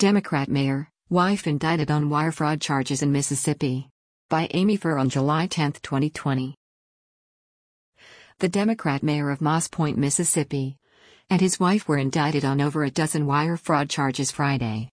Democrat mayor, wife indicted on wire fraud charges in Mississippi. By Amy Furr on July 10, 2020. The Democrat mayor of Moss Point, Mississippi, and his wife were indicted on over a dozen wire fraud charges Friday.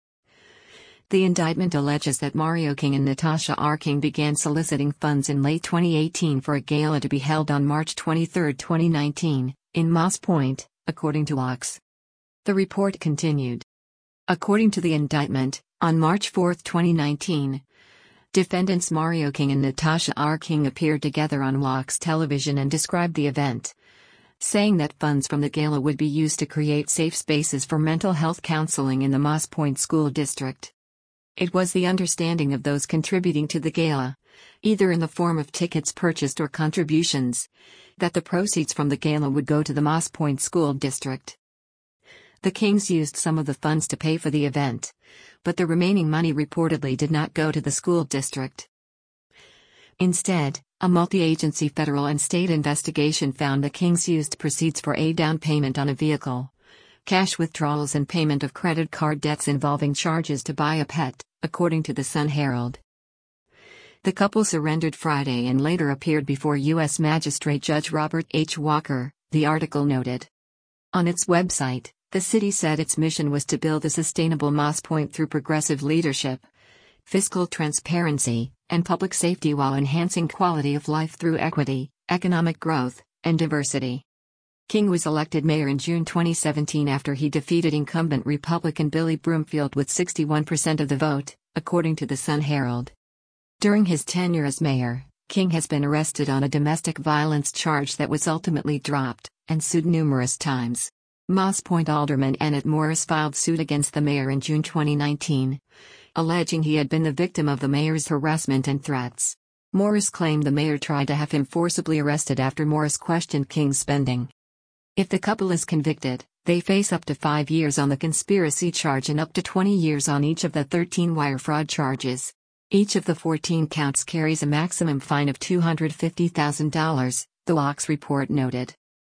The indictment alleges that Mario King and Natasha R. King began soliciting funds in late 2018 for a gala to be held on March 23, 2019, in Moss Point, according to Vox. The report continued. According to the indictment, on March 4, 2019, defendants Mario King and Natasha R. King appeared together on Vox television and described the event, saying that funds from the gala would be used to create safe spaces for mental health counseling in the Moss Point School District. It was the understanding of those contributing to the gala, either in the form of tickets purchased or contributions, that the proceeds from the gala would go to the Moss Point School District. The Kings used some of the funds to pay for the event, but the remaining money reportedly did not go to the school district. Instead, a multi-agency federal and state investigation found the Kings used proceeds for a down payment on a vehicle, cash withdrawals and payment of credit card debts involving charges to buy a pet, according to the Sun-Herald. The couple surrendered Friday and later appeared before U.S. Magistrate Judge Robert H. Walker, the article noted. On its website, the city said its mission was to build a sustainable Moss Point through progressive leadership, fiscal transparency, and public safety while enhancing quality of life through equity, economic growth, and diversity. King was elected mayor in June 2017 after he defeated incumbent Republican Billy Broomfield with 61% of the vote, according to the Sun-Herald. During his tenure as mayor, King has been arrested on a domestic violence charge that was ultimately dropped, and sued numerous times. Moss Point Alderman Ennett Morris filed suit against the mayor in June 2019, alleging he had been the victim of the mayor's harassment and threats. Morris claimed the mayor tried to have him forcibly arrested after Morris questioned King's spending. If the couple is convicted, they face up to 5 years on the conspiracy charge and up to 20 years on each of the 13 wire fraud charges. Each of the 14 counts carries a maximum fine of $250,000, the Vox report noted.